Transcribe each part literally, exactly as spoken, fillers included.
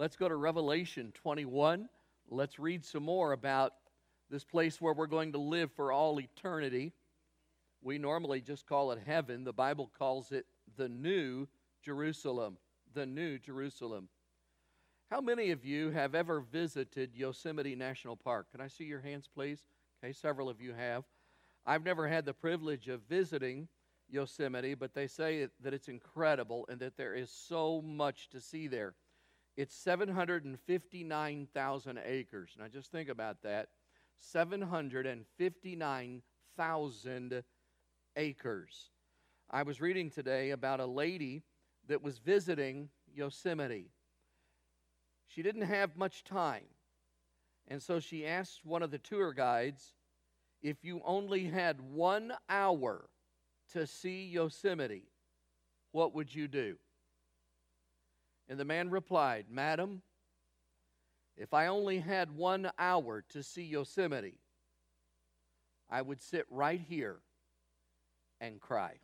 Let's go to Revelation twenty-one. Let's read some more about this place where we're going to live for all eternity. We normally just call it heaven. The Bible calls it the New Jerusalem. The New Jerusalem. How many of you have ever visited Yosemite National Park? Can I see your hands, please? Okay, several of you have. I've never had the privilege of visiting Yosemite, but they say that it's incredible and that there is so much to see there. It's seven hundred fifty-nine thousand acres. Now just think about that. seven hundred fifty-nine thousand acres. I was reading today about a lady that was visiting Yosemite. She didn't have much time, and so she asked one of the tour guides, if you only had one hour to see Yosemite, what would you do? And the man replied, Madam, if I only had one hour to see Yosemite, I would sit right here and cry.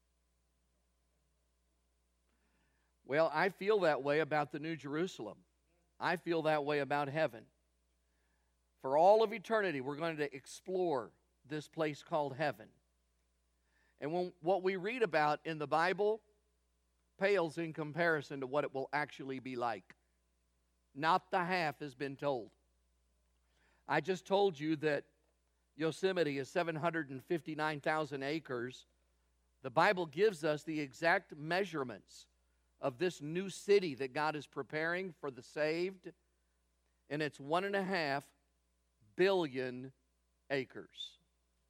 Well, I feel that way about the New Jerusalem. I feel that way about heaven. For all of eternity, we're going to explore this place called heaven. And when, what we read about in the Bible pales in comparison to what it will actually be like. Not the half has been told. I just told you that Yosemite is seven hundred fifty-nine thousand acres. The Bible gives us the exact measurements of this new city that God is preparing for the saved, and it's one and a half billion acres.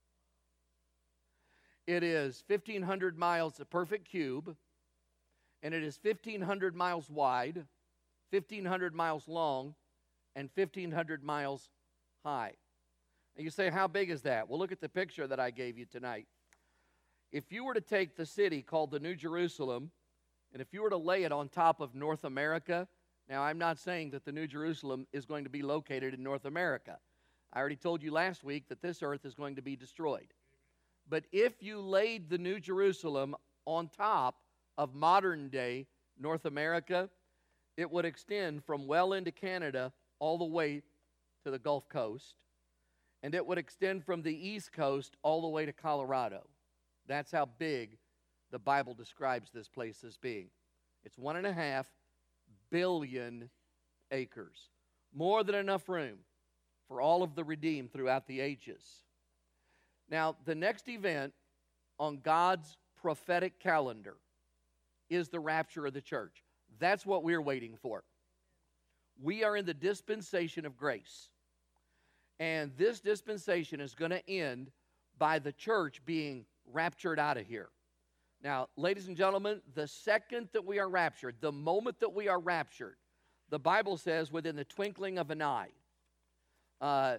It is fifteen hundred miles, a perfect cube, and it is fifteen hundred miles wide, fifteen hundred miles long, and fifteen hundred miles high. And you say, how big is that? Well, look at the picture that I gave you tonight. If you were to take the city called the New Jerusalem, and if you were to lay it on top of North America, now I'm not saying that the New Jerusalem is going to be located in North America. I already told you last week that this earth is going to be destroyed. But if you laid the New Jerusalem on top of modern-day North America, it would extend from well into Canada all the way to the Gulf Coast, and it would extend from the East Coast all the way to Colorado. That's how big the Bible describes this place as being. It's one and a half billion acres. More than enough room for all of the redeemed throughout the ages. Now, the next event on God's prophetic calendar is the rapture of the church. That's what we're waiting for. We are in the dispensation of grace. And this dispensation is going to end by the church being raptured out of here. Now, ladies and gentlemen, the second that we are raptured, the moment that we are raptured, the Bible says within the twinkling of an eye. Uh,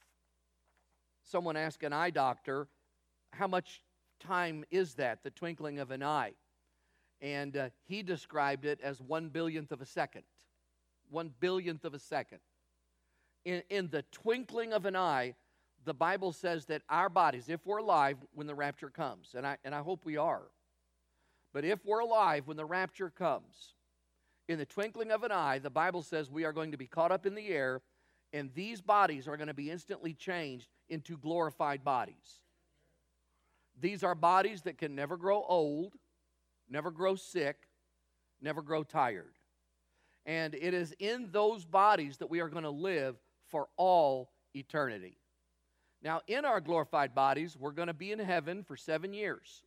someone asked an eye doctor, how much time is that, the twinkling of an eye? And uh, he described it as one billionth of a second. One billionth of a second. In, in the twinkling of an eye, the Bible says that our bodies, if we're alive when the rapture comes, and I, and I hope we are, but if we're alive when the rapture comes, in the twinkling of an eye, the Bible says we are going to be caught up in the air, and these bodies are going to be instantly changed into glorified bodies. These are bodies that can never grow old, never grow sick, never grow tired. And it is in those bodies that we are going to live for all eternity. Now, in our glorified bodies, we're going to be in heaven for seven years.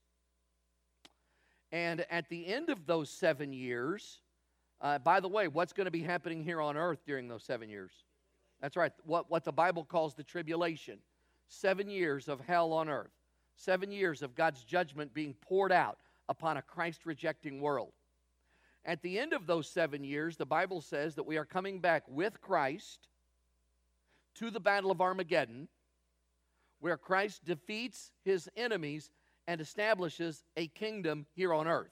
And at the end of those seven years, uh, by the way, what's going to be happening here on earth during those seven years? That's right, what, what the Bible calls the tribulation. Seven years of hell on earth. Seven years of God's judgment being poured out upon a Christ-rejecting world. At the end of those seven years, the Bible says that we are coming back with Christ to the battle of Armageddon, where Christ defeats his enemies and establishes a kingdom here on earth.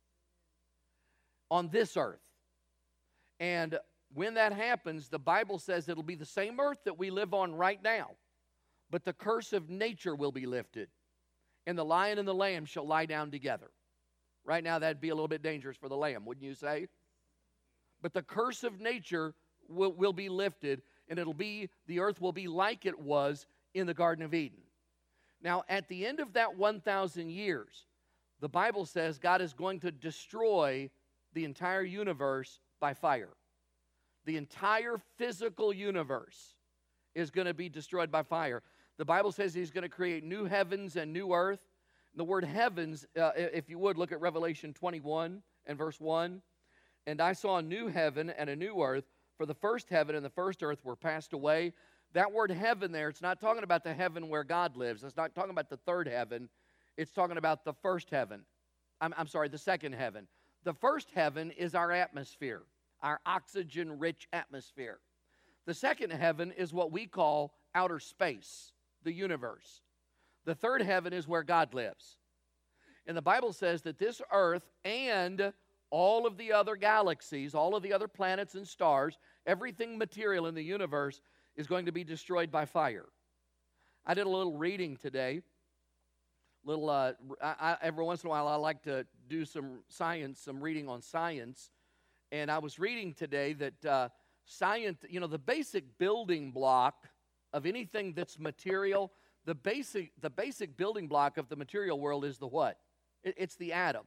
On this earth. And when that happens, the Bible says it'll be the same earth that we live on right now, but the curse of nature will be lifted, and the lion and the lamb shall lie down together. Right now, that'd be a little bit dangerous for the lamb, wouldn't you say? But the curse of nature will, will be lifted, and it'll be, the earth will be like it was in the Garden of Eden. Now, at the end of that one thousand years, the Bible says God is going to destroy the entire universe by fire. The entire physical universe is going to be destroyed by fire. The Bible says He's going to create new heavens and new earth. The word heavens, uh, if you would, look at Revelation twenty-one and verse one. And I saw a new heaven and a new earth, for the first heaven and the first earth were passed away. That word heaven there, it's not talking about the heaven where God lives. It's not talking about the third heaven. It's talking about the first heaven. I'm, I'm sorry, the second heaven. The first heaven is our atmosphere, our oxygen-rich atmosphere. The second heaven is what we call outer space, the universe. The third heaven is where God lives. And the Bible says that this earth and all of the other galaxies, all of the other planets and stars, everything material in the universe is going to be destroyed by fire. I did a little reading today. Little, uh, I, I, every once in a while I like to do some science, some reading on science. And I was reading today that uh, science, you know, the basic building block of anything that's material, the basic, the basic building block of the material world is the what? It, it's the atom.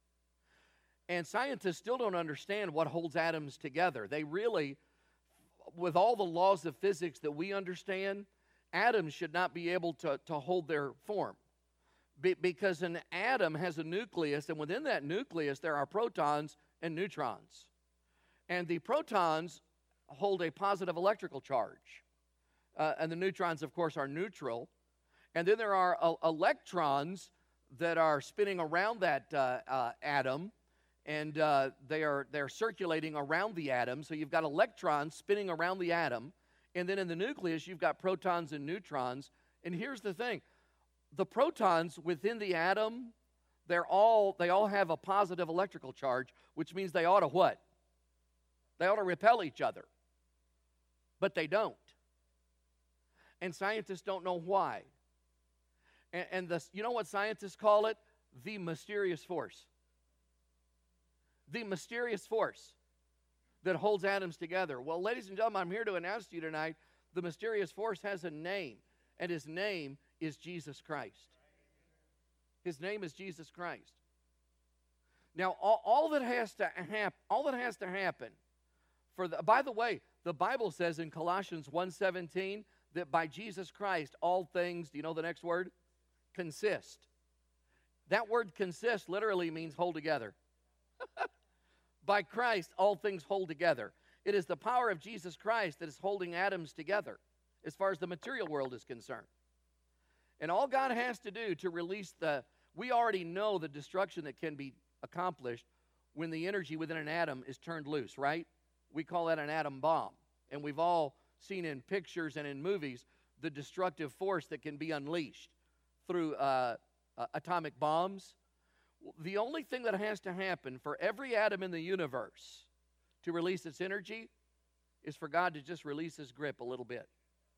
And scientists still don't understand what holds atoms together. They really, with all the laws of physics that we understand, atoms should not be able to, to hold their form. Be, because an atom has a nucleus, and within that nucleus there are protons and neutrons. And the protons hold a positive electrical charge. Uh, and the neutrons, of course, are neutral. And then there are uh, electrons that are spinning around that uh, uh, atom, and uh, they are they're circulating around the atom. So you've got electrons spinning around the atom, and then in the nucleus you've got protons and neutrons. And here's the thing: the protons within the atom, they're all they all have a positive electrical charge, which means they ought to what? They ought to repel each other, but they don't. And scientists don't know why. And, and the, you know what scientists call it? The mysterious force. The mysterious force that holds atoms together. Well, ladies and gentlemen, I'm here to announce to you tonight, the mysterious force has a name, and His name is Jesus Christ. His name is Jesus Christ. Now, all, all that has to happen, all that has to happen, for the, by the way, the Bible says in Colossians one seventeen that by Jesus Christ all things, do you know the next word? Consist. That word consist literally means hold together. By Christ, all things hold together. It is the power of Jesus Christ that is holding atoms together as far as the material world is concerned. And all God has to do to release the, we already know the destruction that can be accomplished when the energy within an atom is turned loose, right? We call that an atom bomb. And we've all seen in pictures and in movies the destructive force that can be unleashed through uh, uh, atomic bombs. The only thing that has to happen for every atom in the universe to release its energy is for God to just release His grip a little bit.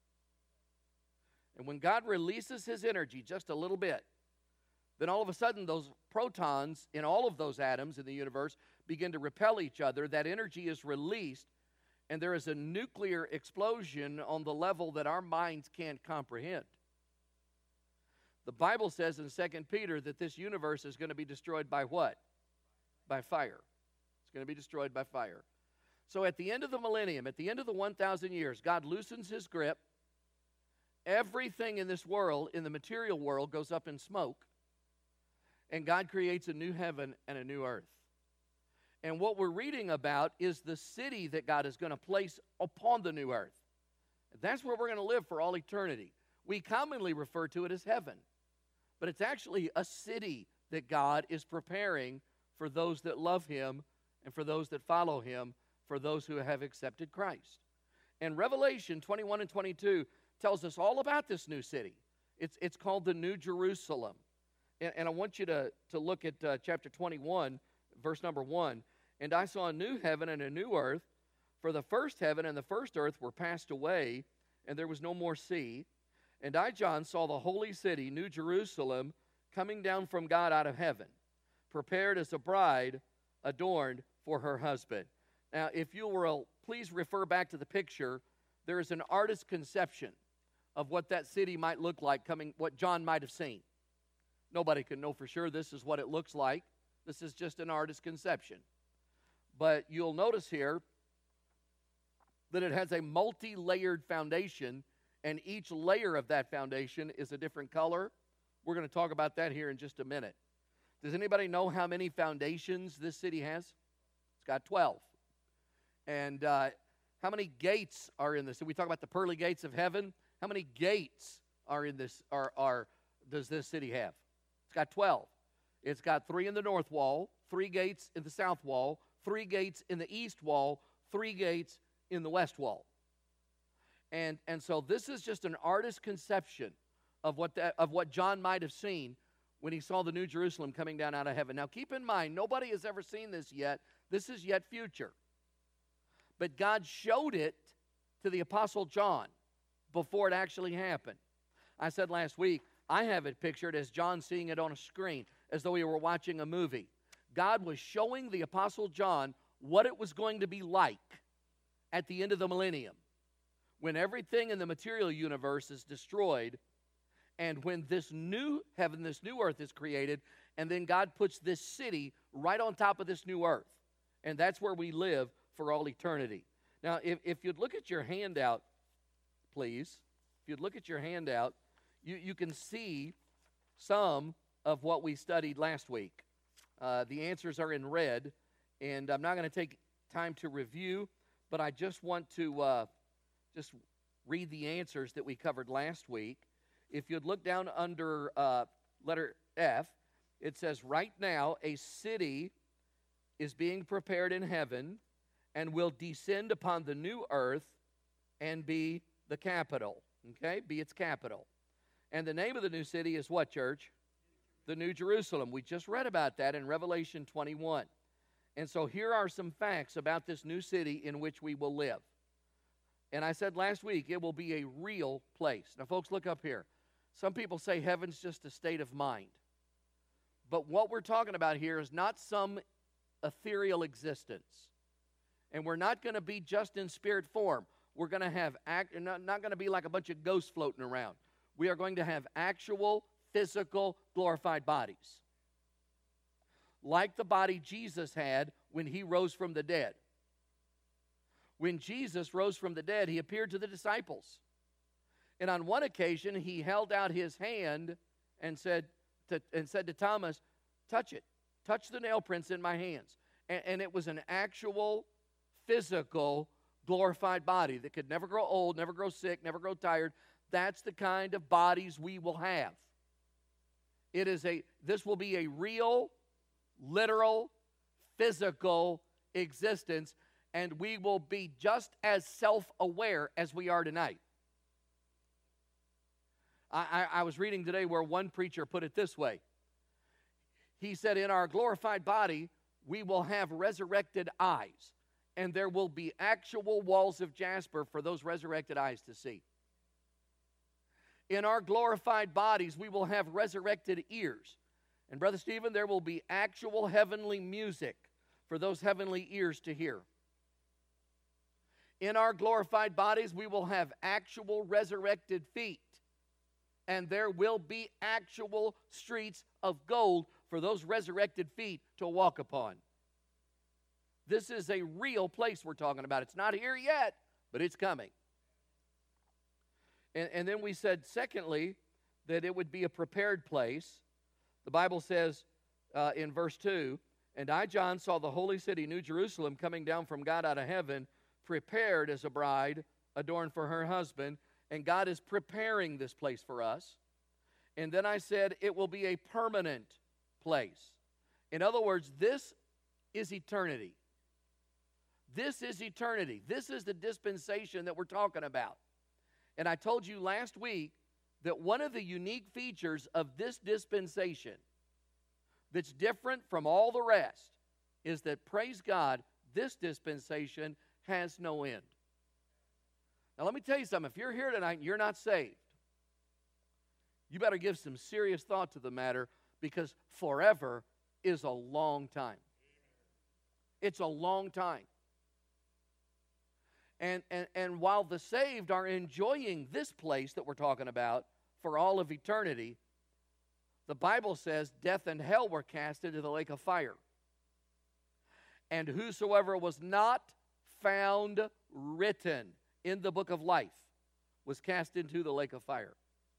And when God releases His energy just a little bit, then all of a sudden those protons in all of those atoms in the universe begin to repel each other. That energy is released, and there is a nuclear explosion on the level that our minds can't comprehend. The Bible says in Second Peter that this universe is going to be destroyed by what? By fire. It's going to be destroyed by fire. So at the end of the millennium, at the end of the one thousand years, God loosens His grip. Everything in this world, in the material world, goes up in smoke. And God creates a new heaven and a new earth. And what we're reading about is the city that God is going to place upon the new earth. That's where we're going to live for all eternity. We commonly refer to it as heaven. But it's actually a city that God is preparing for those that love Him and for those that follow Him, for those who have accepted Christ. And Revelation twenty-one and twenty-two tells us all about this new city. It's, it's called the New Jerusalem. And, and I want you to, to look at uh, chapter twenty-one, verse number one. And I saw a new heaven and a new earth, for the first heaven and the first earth were passed away, and there was no more sea. And I, John, saw the holy city, New Jerusalem, coming down from God out of heaven, prepared as a bride adorned for her husband. Now, if you will, please refer back to the picture. There is an artist's conception of what that city might look like coming, what John might have seen. Nobody can know for sure this is what it looks like. This is just an artist's conception. But you'll notice here that it has a multi-layered foundation, and each layer of that foundation is a different color. We're going to talk about that here in just a minute. Does anybody know how many foundations this city has? It's got twelve. And uh, how many gates are in this? Did we talk about the pearly gates of heaven? How many gates are in this? Are, are does this city have? It's got twelve. It's got three in the north wall, three gates in the south wall, three gates in the east wall, three gates in the west wall. And, and so this is just an artist's conception of what, that, of what John might have seen when he saw the New Jerusalem coming down out of heaven. Now keep in mind, nobody has ever seen this yet. This is yet future. But God showed it to the Apostle John before it actually happened. I said last week, I have it pictured as John seeing it on a screen, as though he were watching a movie. God was showing the Apostle John what it was going to be like at the end of the millennium, when everything in the material universe is destroyed, and when this new heaven, this new earth is created, and then God puts this city right on top of this new earth. And that's where we live for all eternity. Now, if, if you'd look at your handout, please, if you'd look at your handout, you, you can see some of what we studied last week. Uh, the answers are in red, and I'm not going to take time to review, but I just want to uh, just read the answers that we covered last week. If you'd look down under uh, letter F, it says, right now a city is being prepared in heaven and will descend upon the new earth and be the capital, okay? Be its capital. And the name of the new city is what, church? The New Jerusalem. We just read about that in Revelation twenty-one. And so here are some facts about this new city in which we will live. And I said last week, it will be a real place. Now, folks, look up here. Some people say heaven's just a state of mind. But what we're talking about here is not some ethereal existence. And we're not going to be just in spirit form. We're going to have, act, not, not going to be like a bunch of ghosts floating around. We are going to have actual, physical, glorified bodies. Like the body Jesus had when he rose from the dead. When Jesus rose from the dead, he appeared to the disciples. And on one occasion, he held out his hand and said to, and said to Thomas, touch it. Touch the nail prints in my hands. And, and it was an actual, physical, glorified body that could never grow old, never grow sick, never grow tired. That's the kind of bodies we will have. It is a, this will be a real, literal, physical existence, and we will be just as self-aware as we are tonight. I, I, I was reading today where one preacher put it this way. He said, in our glorified body, we will have resurrected eyes, and there will be actual walls of jasper for those resurrected eyes to see. In our glorified bodies, we will have resurrected ears. And Brother Stephen, there will be actual heavenly music for those heavenly ears to hear. In our glorified bodies, we will have actual resurrected feet. And there will be actual streets of gold for those resurrected feet to walk upon. This is a real place we're talking about. It's not here yet, but it's coming. And, and then we said, secondly, that it would be a prepared place. The Bible says uh, in verse two, and I, John, saw the holy city, New Jerusalem, coming down from God out of heaven, prepared as a bride, adorned for her husband. And God is preparing this place for us. And then I said, it will be a permanent place. In other words, this is eternity. This is eternity. This is the dispensation that we're talking about. And I told you last week that one of the unique features of this dispensation that's different from all the rest is that, praise God, this dispensation has no end. Now, let me tell you something. If you're here tonight and you're not saved, you better give some serious thought to the matter, because forever is a long time. It's a long time. And, and, and while the saved are enjoying this place that we're talking about for all of eternity, the Bible says death and hell were cast into the lake of fire. And whosoever was not found written in the book of life was cast into the lake of fire.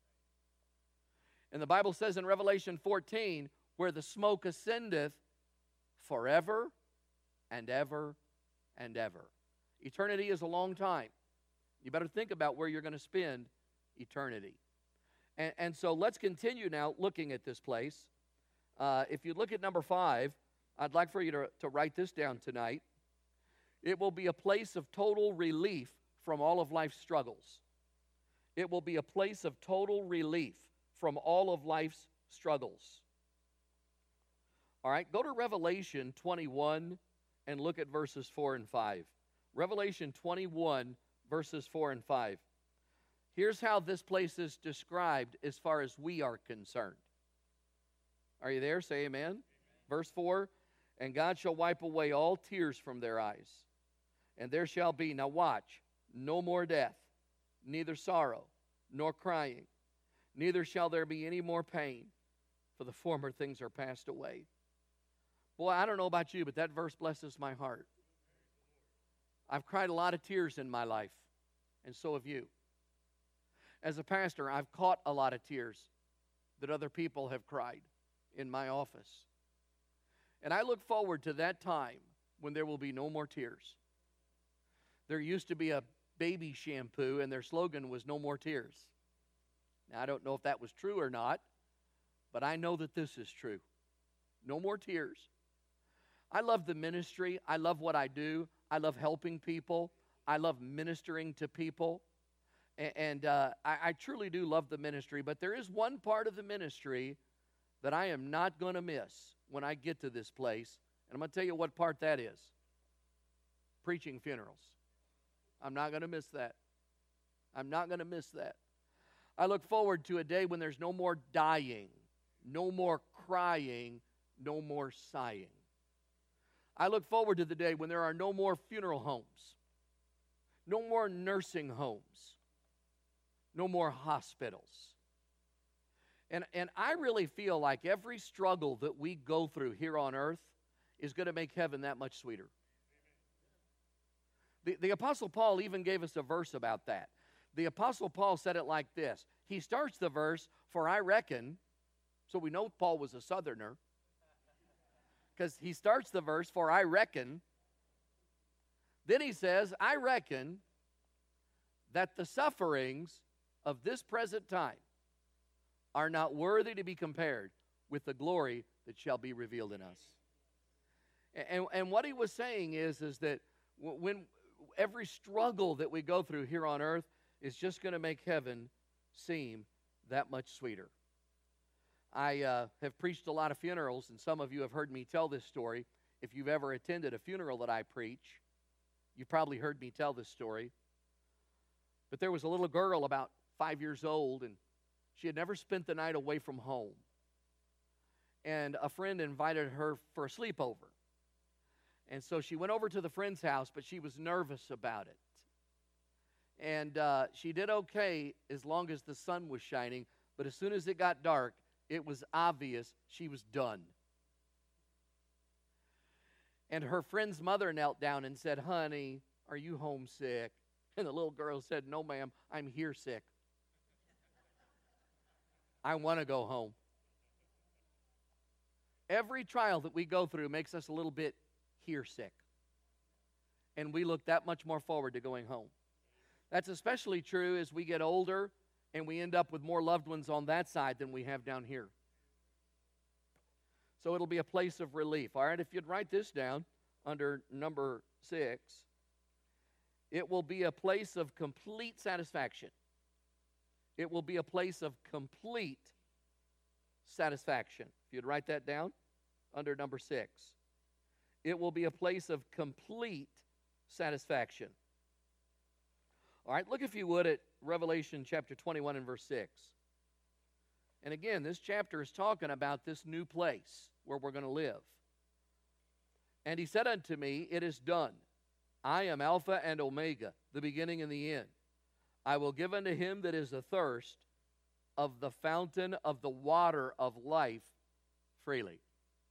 And the Bible says in Revelation fourteen, where the smoke ascendeth forever and ever and ever. Eternity is a long time. You better think about where you're going to spend eternity. And, and so let's continue now looking at this place. Uh, if you look at number five, I'd like for you to, to write this down tonight. It will be a place of total relief from all of life's struggles. It will be a place of total relief from all of life's struggles. All right, go to Revelation twenty-one and look at verses four and five. Revelation twenty-one, verses four and five. Here's how this place is described as far as we are concerned. Are you there? Say amen. Amen. Verse four, and God shall wipe away all tears from their eyes, and there shall be, now watch, no more death, neither sorrow, nor crying, neither shall there be any more pain, for the former things are passed away. Boy, I don't know about you, but that verse blesses my heart. I've cried a lot of tears in my life, and so have you. As a pastor, I've caught a lot of tears that other people have cried in my office. And I look forward to that time when there will be no more tears. There used to be a baby shampoo, and their slogan was "No more tears." Now, I don't know if that was true or not, but I know that this is true. No more tears. I love the ministry. I love what I do. I love helping people. I love ministering to people. And, and uh, I, I truly do love the ministry, but there is one part of the ministry that I am not going to miss when I get to this place. And I'm going to tell you what part that is. Preaching funerals. I'm not going to miss that. I'm not going to miss that. I look forward to a day when there's no more dying, no more crying, no more sighing. I look forward to the day when there are no more funeral homes, no more nursing homes, no more hospitals. And, and I really feel like every struggle that we go through here on earth is going to make heaven that much sweeter. The, the Apostle Paul even gave us a verse about that. The Apostle Paul said it like this. He starts the verse, for I reckon, so we know Paul was a southerner, because he starts the verse, for I reckon. Then he says, I reckon that the sufferings of this present time are not worthy to be compared with the glory that shall be revealed in us. And, and what he was saying is, is that when every struggle that we go through here on earth is just going to make heaven seem that much sweeter. I uh, have preached a lot of funerals, and some of you have heard me tell this story. If you've ever attended a funeral that I preach, you've probably heard me tell this story. But there was a little girl about five years old, and she had never spent the night away from home. And a friend invited her for a sleepover. And so she went over to the friend's house, but she was nervous about it. And uh, she did okay as long as the sun was shining, but as soon as it got dark, it was obvious she was done. And her friend's mother knelt down and said, honey, are you homesick? And the little girl said, no, ma'am, I'm here sick. I want to go home. Every trial that we go through makes us a little bit here sick. And we look that much more forward to going home. That's especially true as we get older and we end up with more loved ones on that side than we have down here. So it'll be a place of relief. All right, if you'd write this down under number six, it will be a place of complete satisfaction. It will be a place of complete satisfaction. If you'd write that down under number six, it will be a place of complete satisfaction. All right, look if you would at Revelation chapter twenty-one and verse six. And again, this chapter is talking about this new place where we're going to live. And he said unto me, it is done. I am Alpha and Omega, the beginning and the end. I will give unto him that is athirst of the fountain of the water of life freely.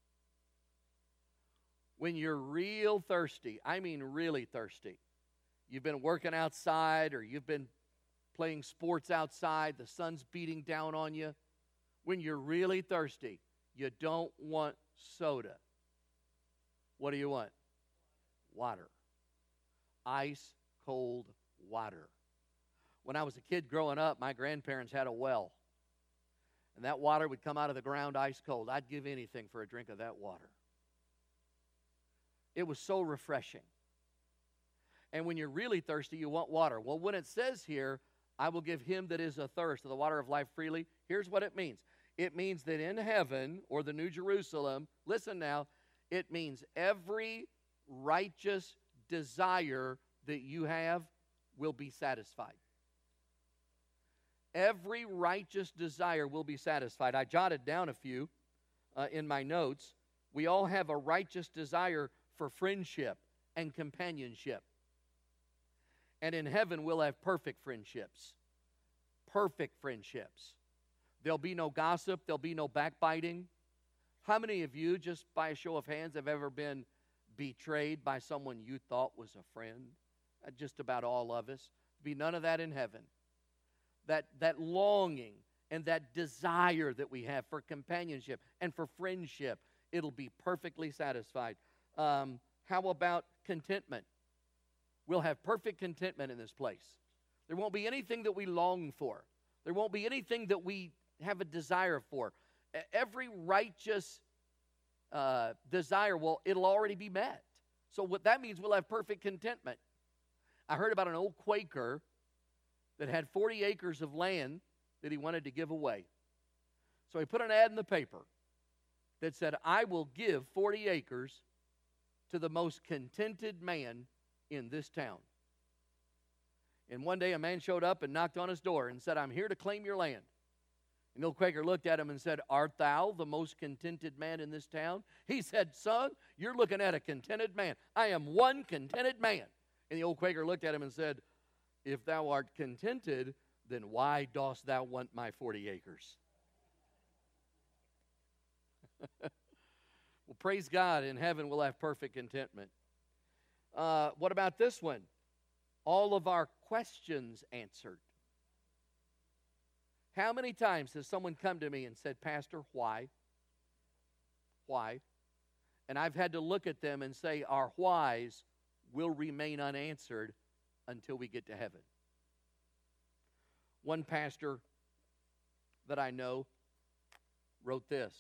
When you're real thirsty, I mean really thirsty, you've been working outside or you've been playing sports outside, the sun's beating down on you. When you're really thirsty, you don't want soda. What do you want? Water. Ice cold water. When I was a kid growing up, my grandparents had a well. And that water would come out of the ground ice cold. I'd give anything for a drink of that water. It was so refreshing. And when you're really thirsty, you want water. Well, when it says here, I will give him that is athirst of the water of life freely, here's what it means. It means that in heaven, or the New Jerusalem, listen now, it means every righteous desire that you have will be satisfied. Every righteous desire will be satisfied. I jotted down a few uh, in my notes. We all have a righteous desire for friendship and companionship. And in heaven, we'll have perfect friendships. Perfect friendships. There'll be no gossip. There'll be no backbiting. How many of you, just by a show of hands, have ever been betrayed by someone you thought was a friend? Uh, just about all of us. Be none of that in heaven. That, that longing and that desire that we have for companionship and for friendship, it'll be perfectly satisfied. Um, how about contentment? We'll have perfect contentment in this place. There won't be anything that we long for. There won't be anything that we have a desire for. Every righteous uh, desire, well, it'll already be met. So what that means, we'll have perfect contentment. I heard about an old Quaker that had forty acres of land that he wanted to give away. So he put an ad in the paper that said, I will give forty acres to the most contented man in this town. And one day a man showed up and knocked on his door and said, I'm here to claim your land. And the old Quaker looked at him and said, art thou the most contented man in this town? He said, son, you're looking at a contented man. I am one contented man. And the old Quaker looked at him and said, if thou art contented, then why dost thou want my forty acres? Well, praise God, in heaven we'll have perfect contentment. Uh, what about this one? All of our questions answered. How many times has someone come to me and said, Pastor, why? Why? And I've had to look at them and say, our whys will remain unanswered until we get to heaven. One pastor that I know wrote this.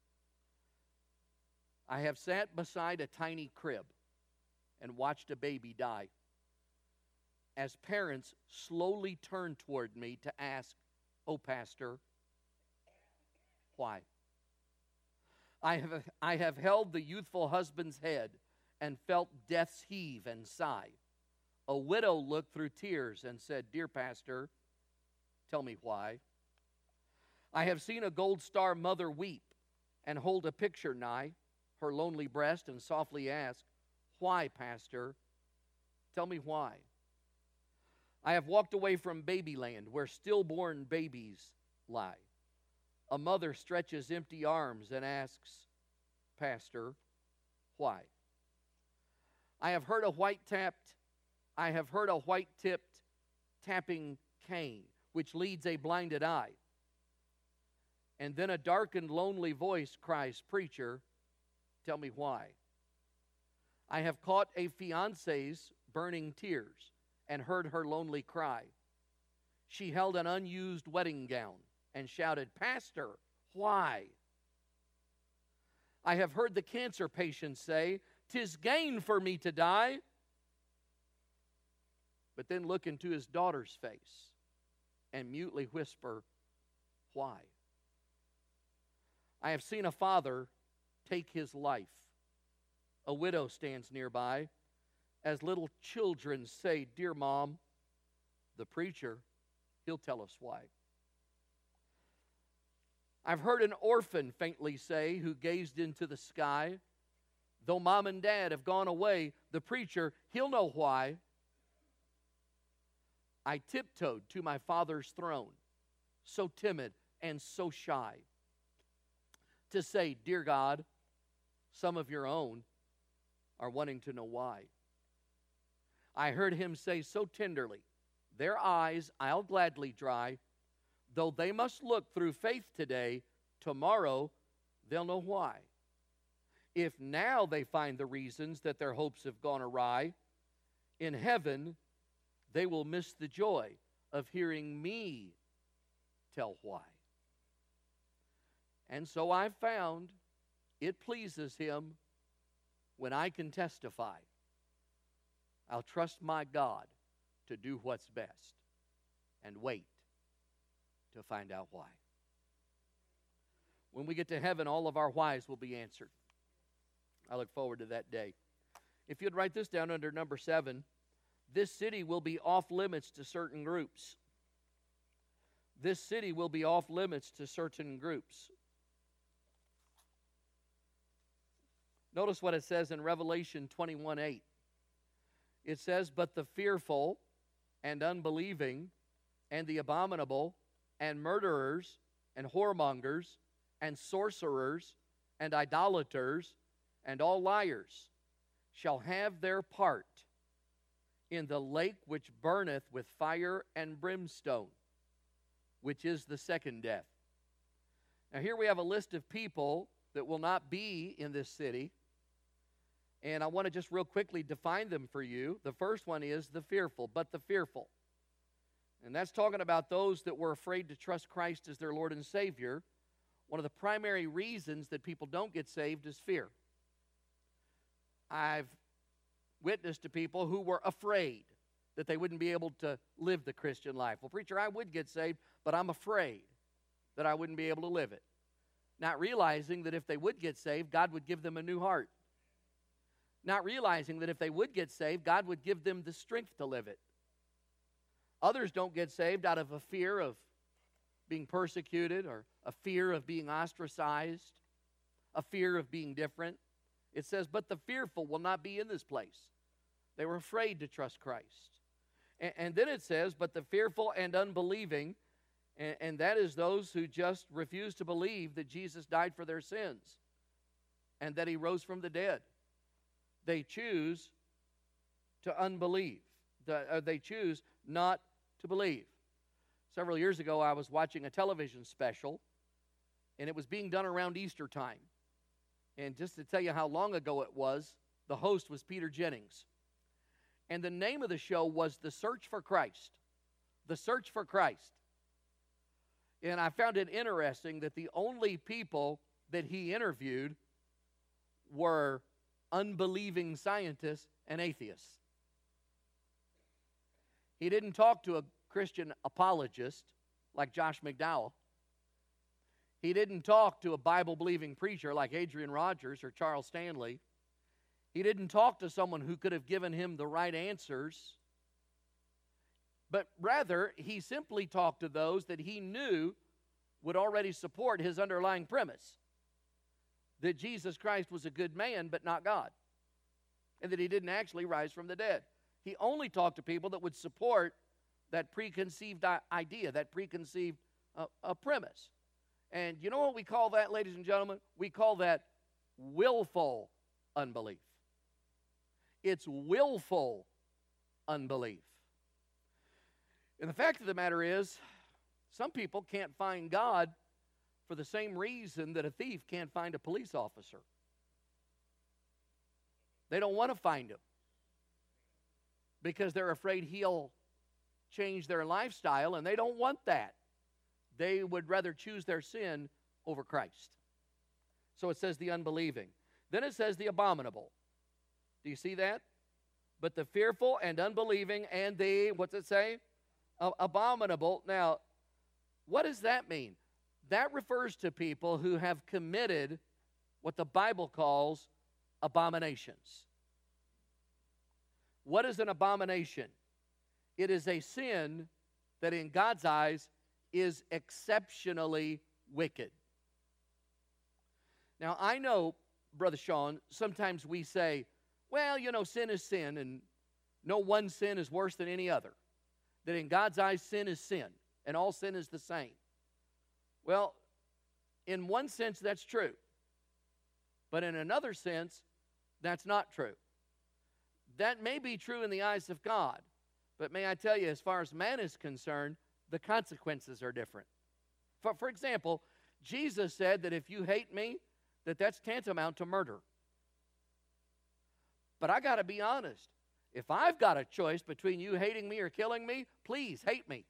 I have sat beside a tiny crib and watched a baby die as parents slowly turned toward me to ask, oh, Pastor, why? I have, I have held the youthful husband's head and felt death's heave and sigh. A widow looked through tears and said, dear Pastor, tell me why. I have seen a gold star mother weep and hold a picture nigh her lonely breast and softly ask, why, Pastor? Tell me why. I have walked away from babyland where stillborn babies lie. A mother stretches empty arms and asks, Pastor, why? I have heard a white-tapped, I have heard a white-tipped tapping cane, which leads a blinded eye. And then a darkened, lonely voice cries, preacher, tell me why. I have caught a fiance's burning tears and heard her lonely cry. She held an unused wedding gown and shouted, Pastor, why? I have heard the cancer patient say, 'tis gain for me to die. But then look into his daughter's face and mutely whisper, why? I have seen a father take his life. A widow stands nearby as little children say, dear Mom, the preacher, he'll tell us why. I've heard an orphan faintly say, who gazed into the sky, though Mom and Dad have gone away, the preacher, he'll know why. I tiptoed to my Father's throne, so timid and so shy, to say, Dear God, some of your own are wanting to know why. I heard him say so tenderly, their eyes I'll gladly dry. Though they must look through faith today, tomorrow they'll know why. If now they find the reasons that their hopes have gone awry, in heaven they will miss the joy of hearing me tell why. And so I've found it pleases him when I can testify. I'll trust my God to do what's best and wait to find out why. When we get to heaven, all of our whys will be answered. I look forward to that day. If you'd write this down under number seven, this city will be off limits to certain groups. This city will be off limits to certain groups. Notice what it says in Revelation twenty-one eight. It says, But the fearful and unbelieving and the abominable and murderers and whoremongers and sorcerers and idolaters and all liars shall have their part in the lake which burneth with fire and brimstone, which is the second death. Now here we have a list of people that will not be in this city. And I want to just real quickly define them for you. The first one is the fearful, but the fearful. And that's talking about those that were afraid to trust Christ as their Lord and Savior. One of the primary reasons that people don't get saved is fear. I've witnessed to people who were afraid that they wouldn't be able to live the Christian life. Well, preacher, I would get saved, but I'm afraid that I wouldn't be able to live it. Not realizing that if they would get saved, God would give them a new heart. Not realizing that if they would get saved, God would give them the strength to live it. Others don't get saved out of a fear of being persecuted or a fear of being ostracized, a fear of being different. It says, but the fearful will not be in this place. They were afraid to trust Christ. And, and then it says, but the fearful and unbelieving, and, and that is those who just refuse to believe that Jesus died for their sins and that he rose from the dead. They choose to unbelieve. The, uh, they choose not to believe. Several years ago, I was watching a television special, and it was being done around Easter time. And just to tell you how long ago it was, the host was Peter Jennings. And the name of the show was The Search for Christ. The Search for Christ. And I found it interesting that the only people that he interviewed were unbelieving scientists and atheists. He didn't talk to a Christian apologist like Josh McDowell. He didn't talk to a Bible-believing preacher like Adrian Rogers or Charles Stanley. He didn't talk to someone who could have given him the right answers. But rather, he simply talked to those that he knew would already support his underlying premise. That Jesus Christ was a good man, but not God. And that he didn't actually rise from the dead. He only talked to people that would support that preconceived idea, that preconceived uh, uh, premise. And you know what we call that, ladies and gentlemen? We call that willful unbelief. It's willful unbelief. And the fact of the matter is, some people can't find God for the same reason that a thief can't find a police officer. They don't want to find him because they're afraid he'll change their lifestyle, and they don't want that. They would rather choose their sin over Christ. So it says the unbelieving. Then it says the abominable. Do you see that? But the fearful and unbelieving and the, what's it say? Uh, abominable. Now, what does that mean? That refers to people who have committed what the Bible calls abominations. What is an abomination? It is a sin that in God's eyes is exceptionally wicked. Now, I know, Brother Sean, sometimes we say, well, you know, sin is sin, and no one sin is worse than any other. that in God's eyes sin is sin, and all sin is the same. Well, in one sense, that's true. But in another sense, that's not true. That may be true in the eyes of God, but may I tell you, as far as man is concerned, the consequences are different. For, for example, Jesus said that if you hate me, that that's tantamount to murder. But I got to be honest. If I've got a choice between you hating me or killing me, please hate me.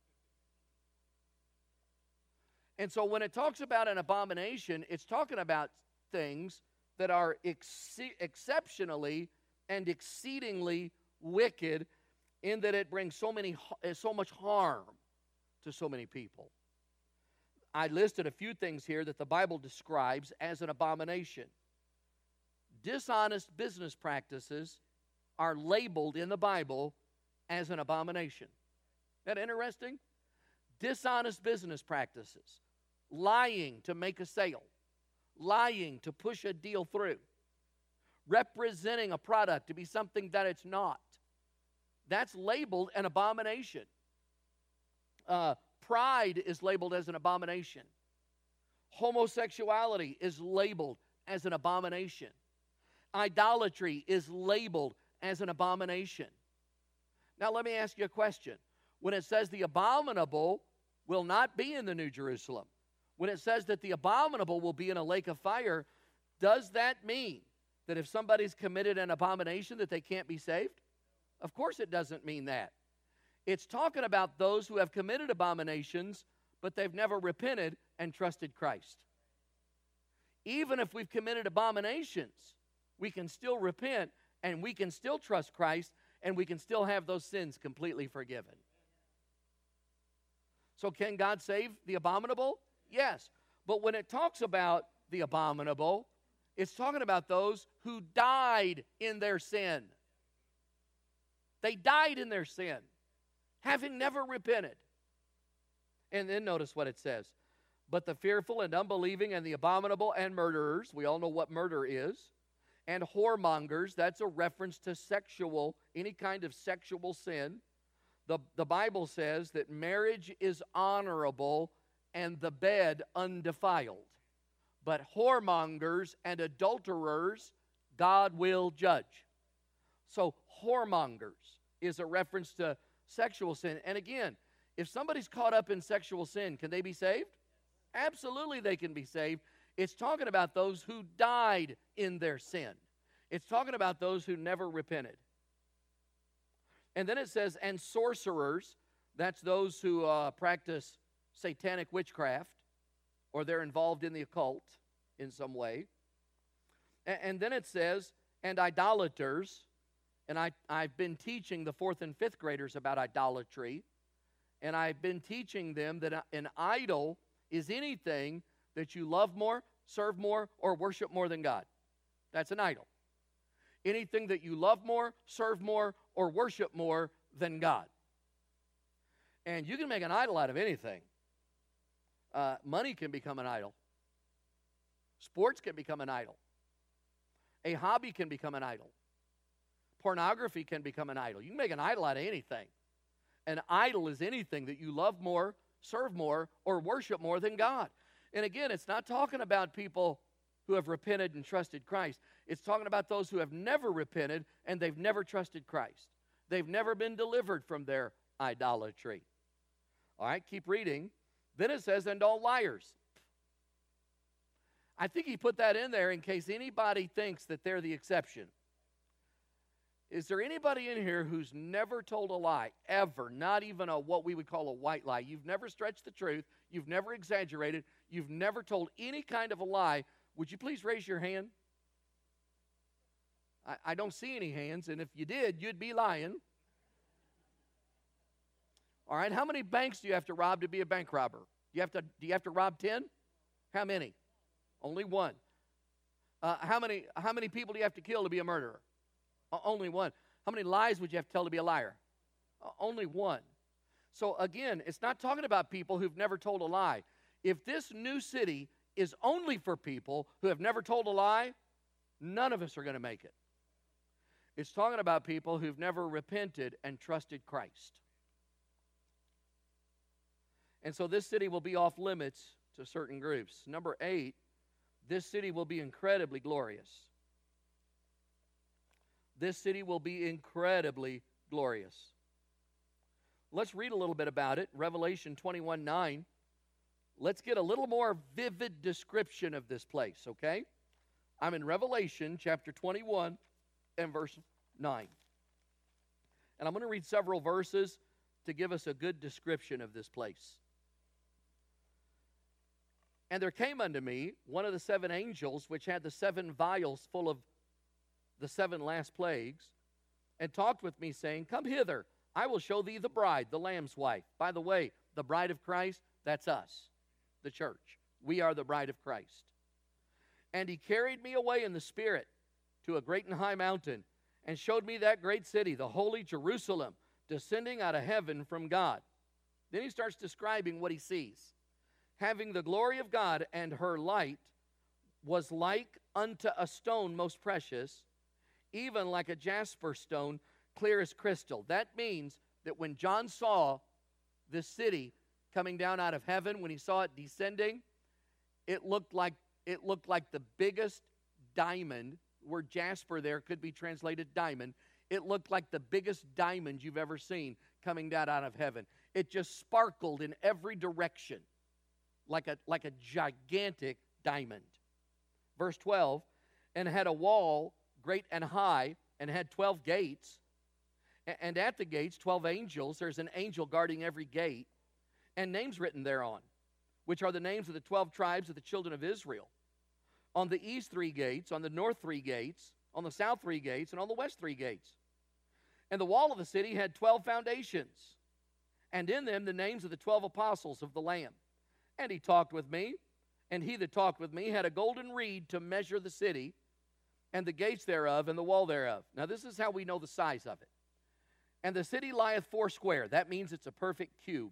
And so when it talks about an abomination, it's talking about things that are ex- exceptionally and exceedingly wicked, in that it brings so many so much harm to so many people. I listed a few things here that the Bible describes as an abomination. Dishonest business practices are labeled in the Bible as an abomination. Isn't that interesting? Dishonest business practices. Lying to make a sale. Lying to push a deal through. Representing a product to be something that it's not. That's labeled an abomination. Uh, pride is labeled as an abomination. Homosexuality is labeled as an abomination. Idolatry is labeled as an abomination. Now let me ask you a question. When it says the abominable will not be in the New Jerusalem, when it says that the abominable will be in a lake of fire, does that mean that if somebody's committed an abomination that they can't be saved? Of course it doesn't mean that. It's talking about those who have committed abominations, but they've never repented and trusted Christ. Even if we've committed abominations, we can still repent, and we can still trust Christ, and we can still have those sins completely forgiven. So can God save the abominable? Yes. But when it talks about the abominable, it's talking about those who died in their sin. They died in their sin, having never repented. And then notice what it says. But the fearful and unbelieving and the abominable and murderers, we all know what murder is, and whoremongers, that's a reference to sexual, any kind of sexual sin. The, the Bible says that marriage is honorable and the bed undefiled. But whoremongers and adulterers, God will judge. So whoremongers is a reference to sexual sin. And again, if somebody's caught up in sexual sin, can they be saved? Absolutely they can be saved. It's talking about those who died in their sin. It's talking about those who never repented. And then it says, and sorcerers, that's those who uh, practice satanic witchcraft, or they're involved in the occult in some way. And, and then it says, and idolaters, and I, I've been teaching the fourth and fifth graders about idolatry, and I've been teaching them that an idol is anything that you love more, serve more, or worship more than God. That's an idol. Anything that you love more, serve more, or worship more than God. And you can make an idol out of anything. Uh, money can become an idol. Sports can become an idol. A hobby can become an idol. Pornography can become an idol. You can make an idol out of anything. An idol is anything that you love more, serve more, or worship more than God. And again, it's not talking about people who have repented and trusted Christ. It's talking about those who have never repented and they've never trusted Christ. They've never been delivered from their idolatry. All right, keep reading. Then it says, and all liars. I think he put that in there in case anybody thinks that they're the exception. Is there anybody in here who's never told a lie, ever? Not even a what we would call a white lie. You've never stretched the truth. You've never exaggerated. You've never told any kind of a lie. Would you please raise your hand? I, I don't see any hands, and if you did, you'd be lying. All right, how many banks do you have to rob to be a bank robber? You have to, do you have to rob ten? How many? Only one. Uh, how many, how many people do you have to kill to be a murderer? Uh, only one. How many lies would you have to tell to be a liar? Uh, only one. So again, it's not talking about people who've never told a lie. If this new city is only for people who have never told a lie, none of us are going to make it. It's talking about people who've never repented and trusted Christ. And so this city will be off limits to certain groups. Number eight, this city will be incredibly glorious. This city will be incredibly glorious. Let's read a little bit about it. Revelation twenty-one nine. Let's get a little more vivid description of this place, okay? I'm in Revelation chapter twenty-one and verse nine. And I'm going to read several verses to give us a good description of this place. And there came unto me one of the seven angels, which had the seven vials full of the seven last plagues, and talked with me, saying, Come hither, I will show thee the bride, the Lamb's wife. By the way, the bride of Christ, that's us, the church. We are the bride of Christ. And he carried me away in the Spirit to a great and high mountain, and showed me that great city, the holy Jerusalem, descending out of heaven from God. Then he starts describing what he sees. Having the glory of God, and her light was like unto a stone most precious, even like a jasper stone, clear as crystal. That means that when John saw this city coming down out of heaven, when he saw it descending, it looked like it looked like the biggest diamond. The word jasper there could be translated diamond. It looked like the biggest diamond you've ever seen coming down out of heaven. It just sparkled in every direction like a, like a gigantic diamond. Verse twelve, and had a wall great and high, and had twelve gates, and at the gates twelve angels. There's an angel guarding every gate, and names written thereon, which are the names of the twelve tribes of the children of Israel. On the east three gates, on the north three gates, on the south three gates, and on the west three gates. And the wall of the city had twelve foundations, and in them the names of the twelve apostles of the Lamb. And he talked with me, and he that talked with me had a golden reed to measure the city, and the gates thereof, and the wall thereof. Now this is how we know the size of it. And the city lieth foursquare. That means it's a perfect cube.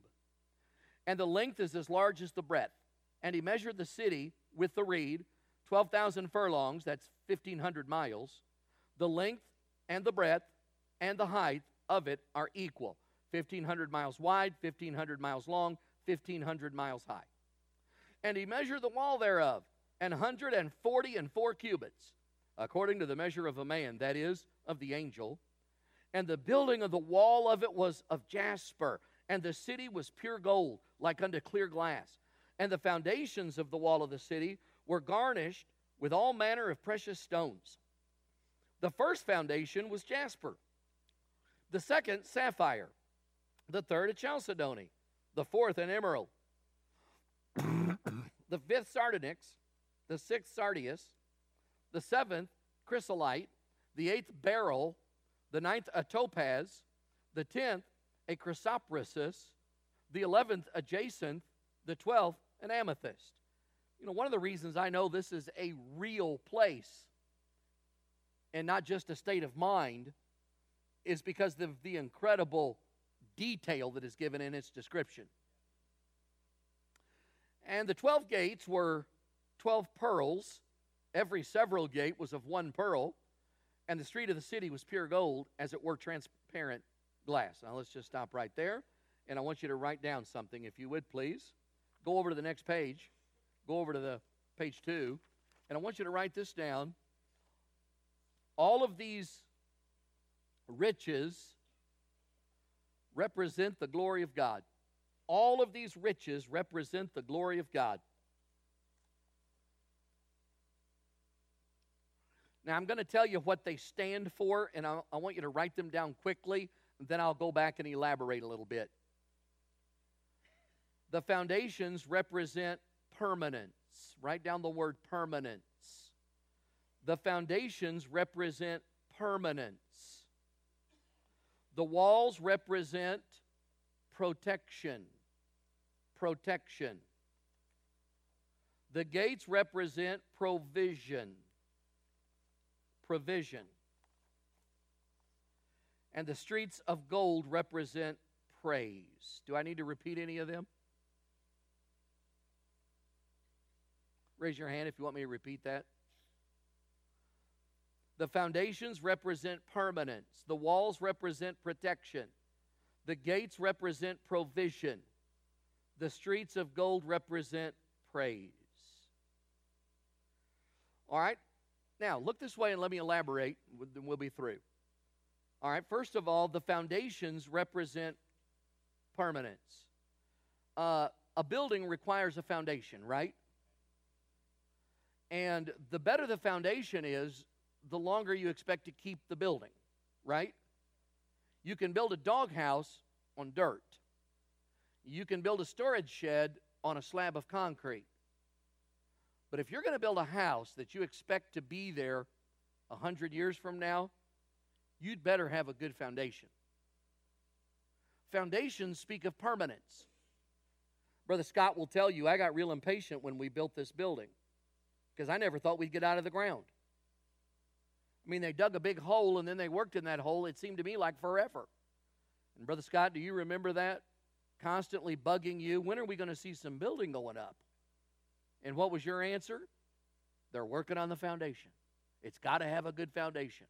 And the length is as large as the breadth. And he measured the city with the reed, twelve thousand furlongs, that's fifteen hundred miles. The length and the breadth and the height of it are equal. fifteen hundred miles wide, fifteen hundred miles long, fifteen hundred miles high. And he measured the wall thereof, an hundred and forty and four cubits, according to the measure of a man, that is, of the angel. And the building of the wall of it was of jasper, and the city was pure gold, like unto clear glass. And the foundations of the wall of the city were garnished with all manner of precious stones. The first foundation was jasper, the second sapphire, the third a chalcedony, the fourth an emerald, the fifth sardonyx, the sixth sardius, the seventh chrysolite, the eighth beryl, the ninth a topaz, the tenth a chrysoprasus, the eleventh a jacinth, the twelfth an amethyst. You know, one of the reasons I know this is a real place and not just a state of mind is because of the incredible detail that is given in its description. And the twelve gates were twelve pearls. Every several gate was of one pearl. And the street of the city was pure gold, as it were transparent glass. Now let's just stop right there. And I want you to write down something, if you would, please. Go over to the next page. Go over to the page two. And I want you to write this down. All of these riches represent the glory of God. All of these riches represent the glory of God. Now, I'm going to tell you what they stand for, and I, I want you to write them down quickly, and then I'll go back and elaborate a little bit. The foundations represent permanence. Write down the word permanence. The foundations represent permanence. The walls represent protection. Protection. The gates represent provision. Provision. And the streets of gold represent praise. Do I need to repeat any of them? Raise your hand if you want me to repeat that. The foundations represent permanence. The walls represent protection. The gates represent provision. The streets of gold represent praise. All right? Now, look this way and let me elaborate, then we'll be through. All right, first of all, the foundations represent permanence. Uh, a building requires a foundation, right? And the better the foundation is, the longer you expect to keep the building, right? You can build a doghouse on dirt. You can build a storage shed on a slab of concrete. But if you're going to build a house that you expect to be there a hundred years from now, you'd better have a good foundation. Foundations speak of permanence. Brother Scott will tell you, I got real impatient when we built this building because I never thought we'd get out of the ground. I mean, they dug a big hole and then they worked in that hole. It seemed to me like forever. And Brother Scott, do you remember that? Constantly bugging you, when are we going to see some building going up? And what was your answer? They're working on the foundation. It's got to have a good foundation.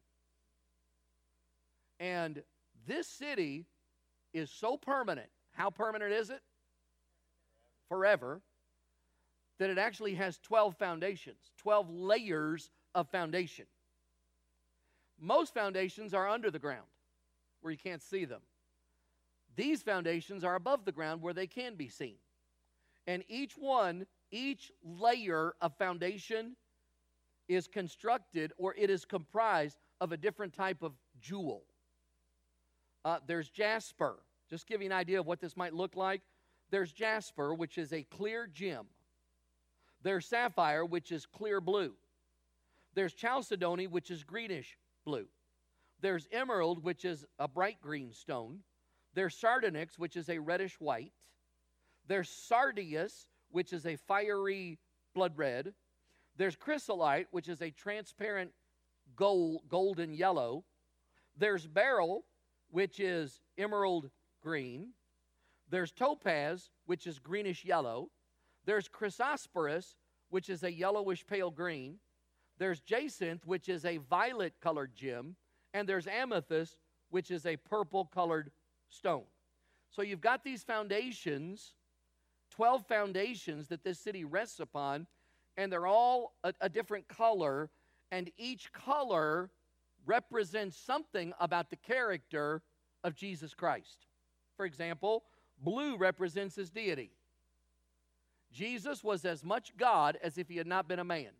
And this city is so permanent. How permanent is it? Forever. That it actually has twelve foundations, twelve layers of foundation. Most foundations are under the ground, where you can't see them. These foundations are above the ground, where they can be seen. And each one, each layer of foundation is constructed, or it is comprised of a different type of jewel. Uh, there's jasper. Just give you an idea of what this might look like. There's jasper, which is a clear gem. There's sapphire, which is clear blue. There's chalcedony, which is greenish blue. There's emerald, which is a bright green stone. There's sardonyx, which is a reddish white. There's sardius, which is a fiery blood red. There's chrysolite, which is a transparent gold, golden yellow. There's beryl, which is emerald green. There's topaz, which is greenish yellow. There's chrysosporus, which is a yellowish pale green. There's jacinth, which is a violet-colored gem. And there's amethyst, which is a purple-colored stone. So you've got these foundations, twelve foundations that this city rests upon, and they're all a, a different color, and each color represents something about the character of Jesus Christ. For example, blue represents his deity. Jesus was as much God as if he had not been a man.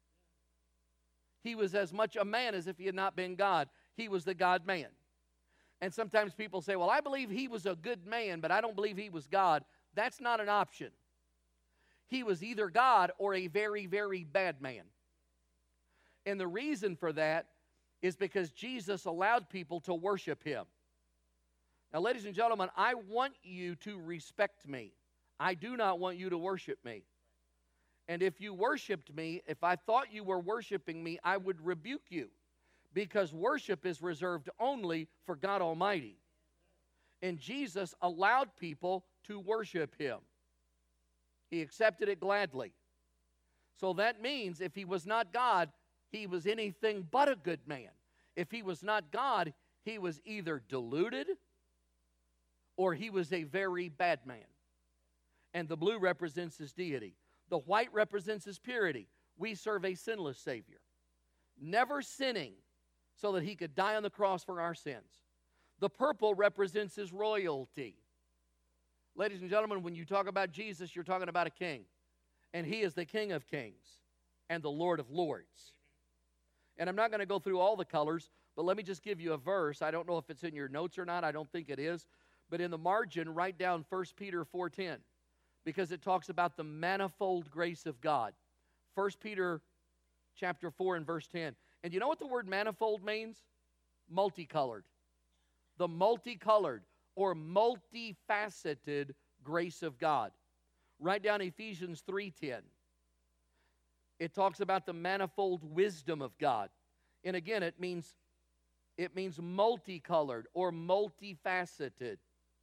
He was as much a man as if he had not been God. He was the God-man. And sometimes people say, well, I believe he was a good man, but I don't believe he was God. That's not an option. He was either God or a very, very bad man. And the reason for that is because Jesus allowed people to worship him. Now, ladies and gentlemen, I want you to respect me. I do not want you to worship me. And if you worshiped me, if I thought you were worshiping me, I would rebuke you. Because worship is reserved only for God Almighty. And Jesus allowed people to worship him. He accepted it gladly. So that means if he was not God, he was anything but a good man. If he was not God, he was either deluded or he was a very bad man. And the blue represents his deity. The white represents his purity. We serve a sinless Savior, never sinning, so that he could die on the cross for our sins. The purple represents his royalty. Ladies and gentlemen, when you talk about Jesus, you're talking about a king. And he is the King of kings and the Lord of lords. And I'm not going to go through all the colors, but let me just give you a verse. I don't know if it's in your notes or not. I don't think it is. But in the margin, write down First Peter four ten, because it talks about the manifold grace of God. First Peter chapter four and verse ten. And you know what the word manifold means? Multicolored. The multicolored or multifaceted grace of God. Write down Ephesians three ten. It talks about the manifold wisdom of God. And again, it means it means multicolored or multifaceted.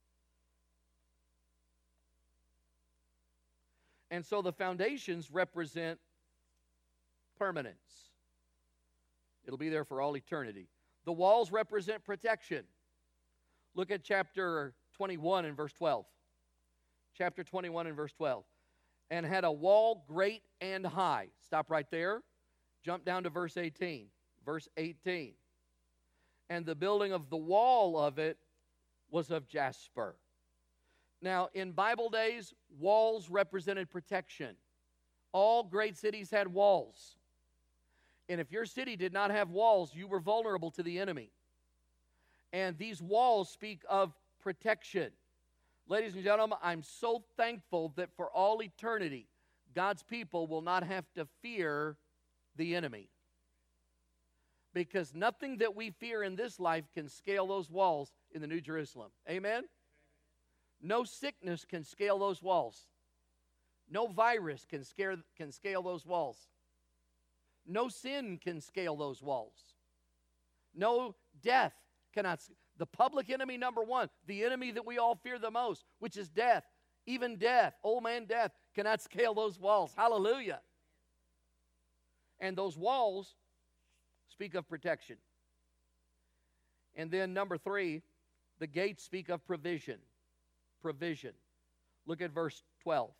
And so the foundations represent permanence. It'll be there for all eternity. The walls represent protection. Look at chapter twenty-one and verse twelve. chapter twenty-one and verse twelve. And had a wall great and high. Stop right there. Jump down to verse eighteen. Verse eighteen. And the building of the wall of it was of jasper. Now, in Bible days, walls represented protection. All great cities had walls. And if your city did not have walls, you were vulnerable to the enemy. And these walls speak of protection. Ladies and gentlemen, I'm so thankful that for all eternity, God's people will not have to fear the enemy. Because nothing that we fear in this life can scale those walls in the New Jerusalem. Amen? No sickness can scale those walls. No virus can scare, can scale those walls. No sin can scale those walls. No death cannot. The public enemy number one, the enemy that we all fear the most, which is death, even death, old man death, cannot scale those walls. Hallelujah. And those walls speak of protection. And then number three, the gates speak of provision. Provision. Look at verse twelve.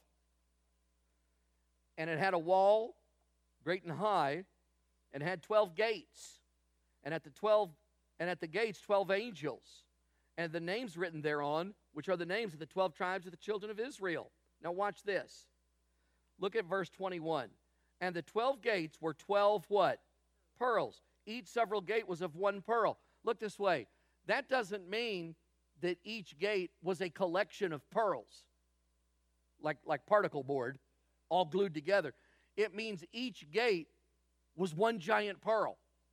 And it had a wall, great and high, and had twelve gates. And at the twelve and at the gates twelve angels. And the names written thereon, which are the names of the twelve tribes of the children of Israel. Now watch this. Look at verse twenty-one. And the twelve gates were twelve what? Pearls. Each several gate was of one pearl. Look this way. That doesn't mean that each gate was a collection of pearls, like, like particle board, all glued together. It means each gate was one giant pearl.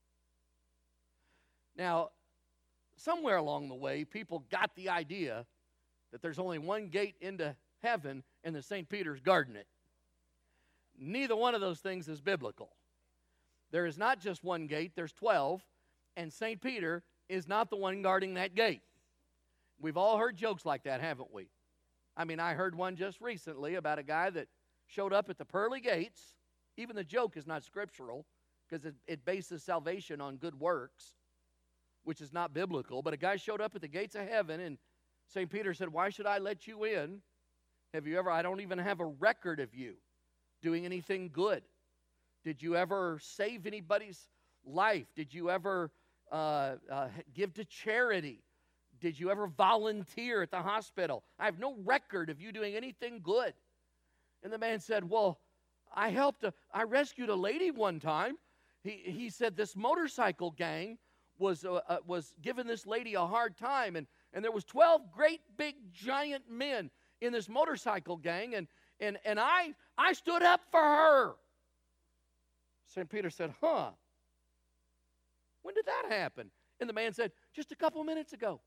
Now, somewhere along the way, people got the idea that there's only one gate into heaven and the Saint Peter's guarding it. Neither one of those things is biblical. There is not just one gate, there's twelve, and Saint Peter is not the one guarding that gate. We've all heard jokes like that, haven't we? I mean, I heard one just recently about a guy that showed up at the pearly gates. Even the joke is not scriptural because it, it bases salvation on good works, which is not biblical. But a guy showed up at the gates of heaven, and Saint Peter said, "Why should I let you in? Have you ever, I don't even have a record of you doing anything good. Did you ever save anybody's life? Did you ever uh, uh, give to charity? Did you ever volunteer at the hospital? I have no record of you doing anything good." And the man said, "Well, I helped, a, I rescued a lady one time." He, he said this motorcycle gang was, uh, uh, was giving this lady a hard time, and, and there was twelve great big giant men in this motorcycle gang, and, and, and I, I stood up for her. Saint Peter said, "Huh, when did that happen?" And the man said, "Just a couple minutes ago."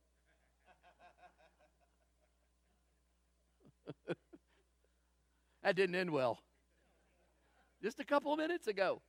That didn't end well. Just a couple of minutes ago.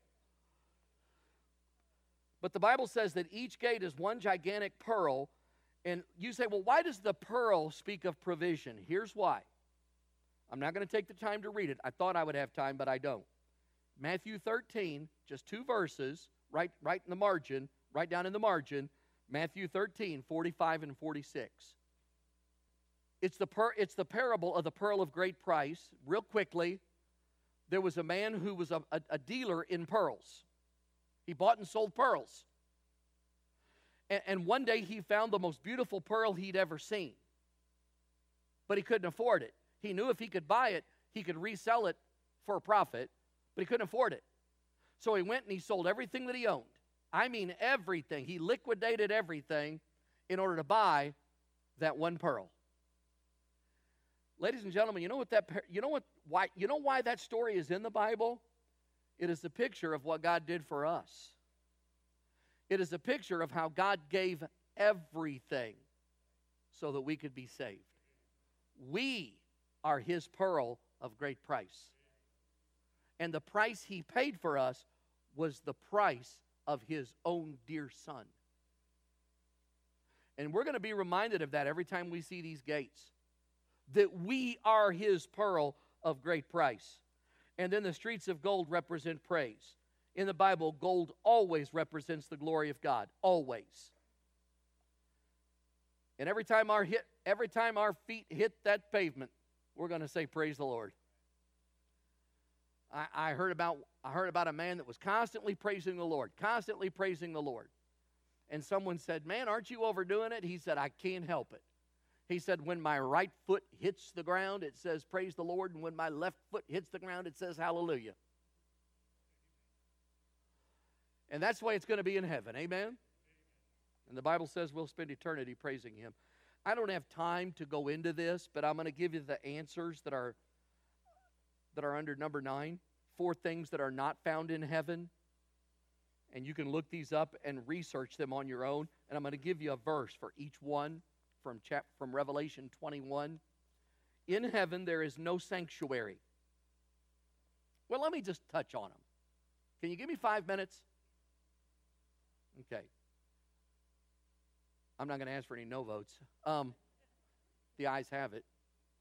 But the Bible says that each gate is one gigantic pearl. And you say, well, why does the pearl speak of provision? Here's why. I'm not going to take the time to read it. I thought I would have time, but I don't. Matthew thirteen, just two verses, right, right in the margin, right down in the margin. Matthew thirteen, forty-five and forty-six. It's the, per, it's the parable of the pearl of great price. Real quickly, there was a man who was a, a, a dealer in pearls. He bought and sold pearls. And, and one day he found the most beautiful pearl he'd ever seen. But he couldn't afford it. He knew if he could buy it, he could resell it for a profit, but he couldn't afford it. So he went and he sold everything that he owned. I mean everything. He liquidated everything in order to buy that one pearl. Ladies and gentlemen, you know what that you know what why you know why that story is in the Bible? It is a picture of what God did for us. It is a picture of how God gave everything so that we could be saved. We are his pearl of great price. And the price he paid for us was the price of his own dear son. And we're going to be reminded of that every time we see these gates. That we are his pearl of great price. And then the streets of gold represent praise. In the Bible, gold always represents the glory of God. Always. And every time our hit, every time our feet hit that pavement, we're going to say praise the Lord. I, I heard about I heard about a man that was constantly praising the Lord, constantly praising the Lord. And someone said, man, aren't you overdoing it? He said, I can't help it. He said, when my right foot hits the ground, it says praise the Lord. And when my left foot hits the ground, it says hallelujah. And that's the way it's going to be in heaven. Amen? And the Bible says we'll spend eternity praising Him. I don't have time to go into this, but I'm going to give you the answers that are, that are under number nine. Four things that are not found in heaven. And you can look these up and research them on your own. And I'm going to give you a verse for each one from, chap- from Revelation twenty-one. In heaven there is no sanctuary. Well, let me just touch on them. Can you give me five minutes? Okay. I'm not going to ask for any no votes. Um, the ayes have it.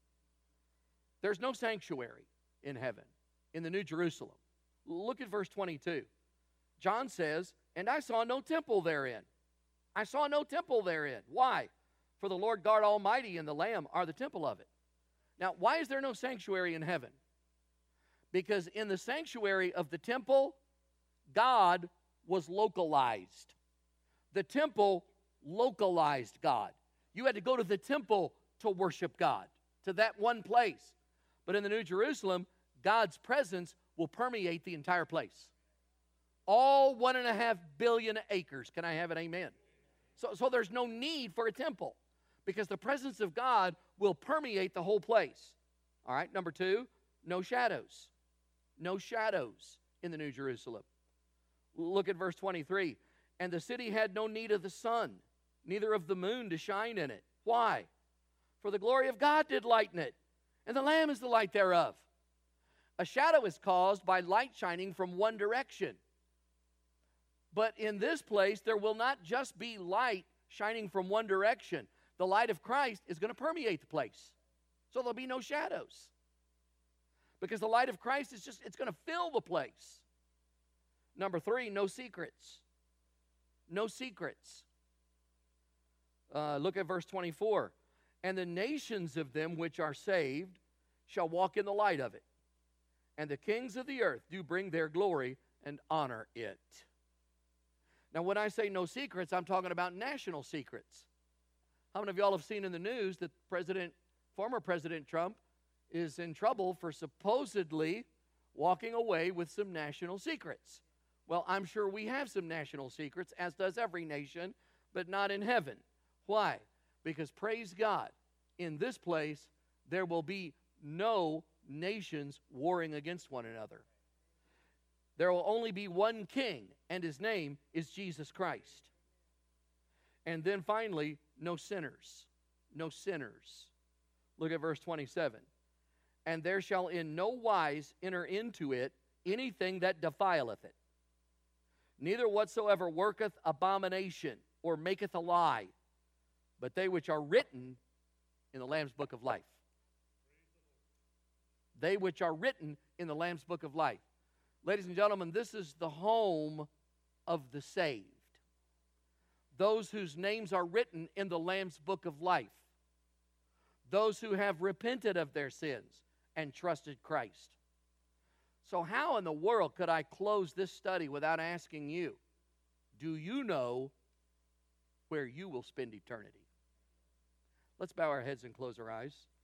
There's no sanctuary in heaven, in the New Jerusalem. Look at verse twenty-two. John says, and I saw no temple therein. I saw no temple therein. Why? For the Lord God Almighty and the Lamb are the temple of it. Now, why is there no sanctuary in heaven? Because in the sanctuary of the temple, God was localized. The temple localized God. You had to go to the temple to worship God, to that one place. But in the New Jerusalem, God's presence will permeate the entire place. All one and a half billion acres. Can I have an amen? So, so there's no need for a temple because the presence of God will permeate the whole place. All right, number two, no shadows. No shadows in the New Jerusalem. Look at verse twenty-three. And the city had no need of the sun, neither of the moon to shine in it. Why? For the glory of God did lighten it, and the Lamb is the light thereof. A shadow is caused by light shining from one direction. But in this place, there will not just be light shining from one direction. The light of Christ is going to permeate the place. So there'll be no shadows. Because the light of Christ is just, it's going to fill the place. Number three, no secrets. No secrets. Uh, look at verse twenty-four. And the nations of them which are saved shall walk in the light of it. And the kings of the earth do bring their glory and honor it. Now, when I say no secrets, I'm talking about national secrets. How many of y'all have seen in the news that President, former President Trump is in trouble for supposedly walking away with some national secrets? Well, I'm sure we have some national secrets, as does every nation, but not in heaven. Why? Because, praise God, in this place, there will be no nations warring against one another. There will only be one king, and his name is Jesus Christ. And then finally, no sinners. No sinners. Look at verse twenty-seven. And there shall in no wise enter into it anything that defileth it, neither whatsoever worketh abomination or maketh a lie, but they which are written in the Lamb's book of life. They which are written in the Lamb's book of life. Ladies and gentlemen, this is the home of the saved. Those whose names are written in the Lamb's book of life. Those who have repented of their sins and trusted Christ. So how in the world could I close this study without asking you, do you know where you will spend eternity? Let's bow our heads and close our eyes.